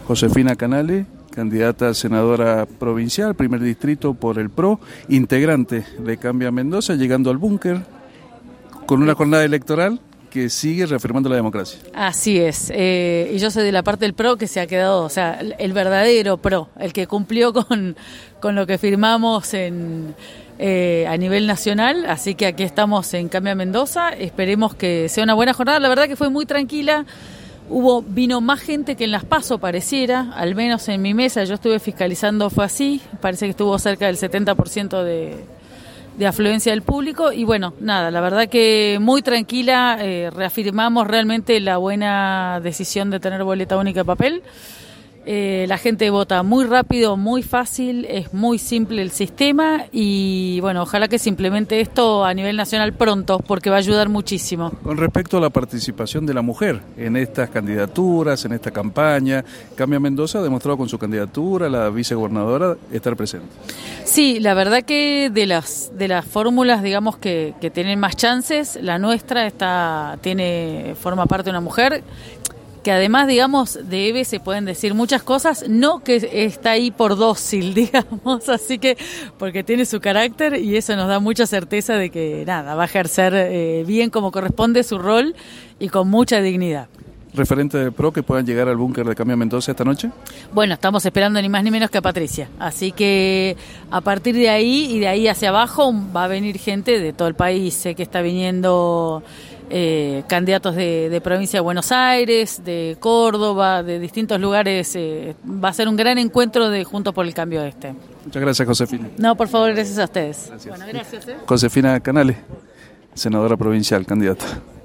Josefina Canale, candidata a senadora provincial, primer distrito por el PRO, integrante de Cambia Mendoza, llegando al búnker con una jornada electoral que sigue reafirmando la democracia. Así es, y yo soy de la parte del PRO que se ha quedado, o sea, el verdadero PRO, el que cumplió con lo que firmamos a nivel nacional, así que aquí estamos en Cambia Mendoza, esperemos que sea una buena jornada, la verdad que fue muy tranquila, vino más gente que en las PASO pareciera, al menos en mi mesa, yo estuve fiscalizando, fue así, parece que estuvo cerca del 70% de afluencia del público y bueno, nada, la verdad que muy tranquila, reafirmamos realmente la buena decisión de tener boleta única de papel. La gente vota muy rápido, muy fácil, es muy simple el sistema y bueno, ojalá que se implemente esto a nivel nacional pronto porque va a ayudar muchísimo. Con respecto a la participación de la mujer en estas candidaturas, en esta campaña, Cambia Mendoza ha demostrado con su candidatura, la vicegobernadora, estar presente. Sí, la verdad que de las fórmulas, digamos, que tienen más chances, la nuestra forma parte de una mujer que además, digamos, de Eve se pueden decir muchas cosas, no que está ahí por dócil, digamos, así que porque tiene su carácter y eso nos da mucha certeza de que, nada, va a ejercer bien como corresponde su rol y con mucha dignidad. ¿Referente del PRO que puedan llegar al búnker de Cambia Mendoza esta noche? Bueno, estamos esperando ni más ni menos que a Patricia, así que a partir de ahí y de ahí hacia abajo va a venir gente de todo el país, sé que está viniendo candidatos de provincia de Buenos Aires, de Córdoba, de distintos lugares, va a ser un gran encuentro de Juntos por el Cambio este. Muchas gracias, Josefina. No, por favor, gracias a ustedes. Gracias. Bueno, gracias. Josefina Canale, senadora provincial, candidata.